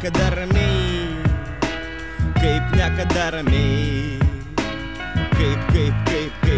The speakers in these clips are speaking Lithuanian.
niekada ramiai, kaip niekada ramiai, kaip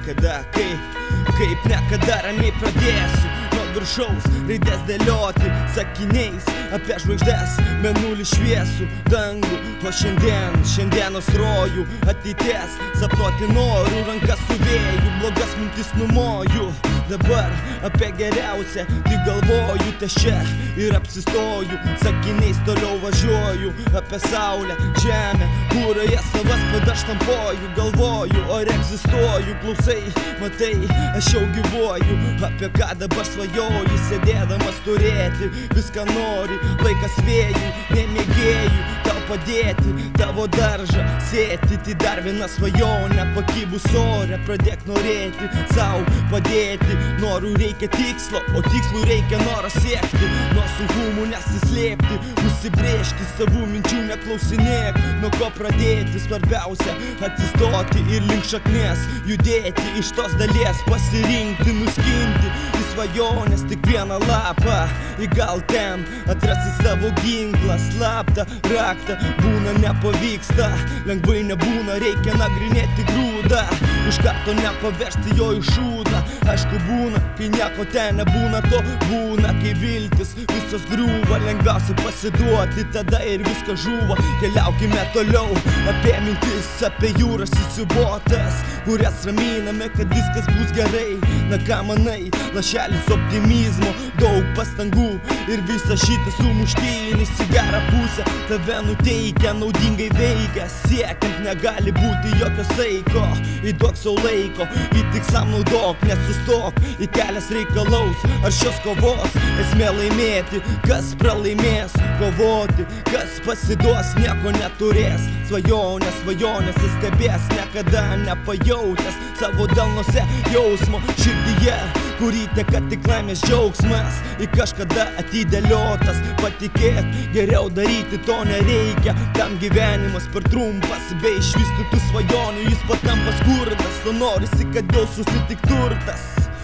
niekada ramiai pradėsiu nuo viršaus raides dėlioti sakiniais apie žvaigždes, mėnulį šviesų dangų, o šiandienos rojų ateities sapnuoti noriu, rankas su vėju, blogas mintis numoju. Dabar apie geriausią tik galvoju, ties čia ir apsistoju, sakiniais toliau važiuoju apie saulę, žemę, kurioje savas padaš tampoju, galvoju, ar egzistuoju, klausai, matai, aš jau gyvuoju, apie ką dabar svajoju, sėdėdamas turėti viską nori, laikas vėjų, nemėgėjų tau padėti, tavo daržą sėti, tai dar viena svajonė, pakibus ore, pradėk norėti, sau padėti, norų reikia tikslo, o tikslų reikia noro siekti, nuo sunkumų nesislėpti, užsibrėžti savų minčių, neklausinėk, nuo ko pradėti, svarbiausia atsistoti ir link šaknies judėti, iš tos dalies pasirinkti, nuskinti į svajonės tik vieną lapą, į gal ten atrasi savo ginklą, slaptą raktą, būna nepavyksta, lengvai nebūna, reikia nagrinėti grūdą, iš karto nepaversti jo į šūdą, aišku būna, kai nieko ten nebūna, to būna, kai viltis visos griūva, lengviausia pasiduoti, tada ir viskas žūva, keliaukime toliau, apie mintis, apie jūras įsiubotas, kurias raminame, kad viskas bus gerai, na ką manai, lašelis optimizmo, daug pastangų ir visą šitą sumuštinį į gerą pusę, tave nuteikia, naudingai veikia, siekiant negali būti jokio saiko, įduok sau laiko, į tikslam naudok, nesustok, į kelias reikalaus, ar šios kovos esmė laimėti, kas pralaimės, kovoti, kas pasiduos, nieko neturės, svajonės stebės, niekada nepajautęs savo delnuose jausmo širdyje, kurį teka tik laimės džiaugsmas, į kažkada atidėliotas, patikėk, geriau daryti to nereikia, tam gyvenimas per trumpas, be išvystytų svajonių jis patampa skurdas, o norisi, kad jau susitik turtas,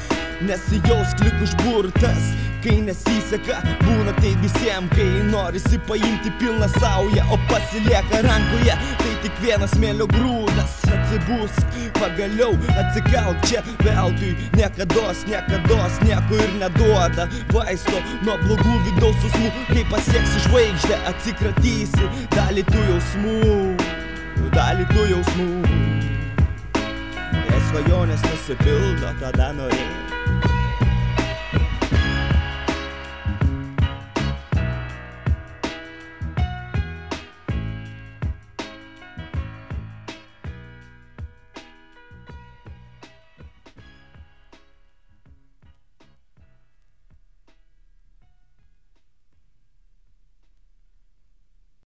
nesijaus klik užburtas, kai nesiseka, būna tai visiem, kai norisi paimti pilną saują, o pasilieka rankoje, tai tik vienas smėlio grūdas, atsibusk, pagaliau atsikelk čia veltui, niekados nieko ir neduoda, vaisto nuo blogų vidaus jausmų, kai pasieksi žvaigždę, atsikratysi dalį tų jausmų, jei svajonės nesipildo, tada norėk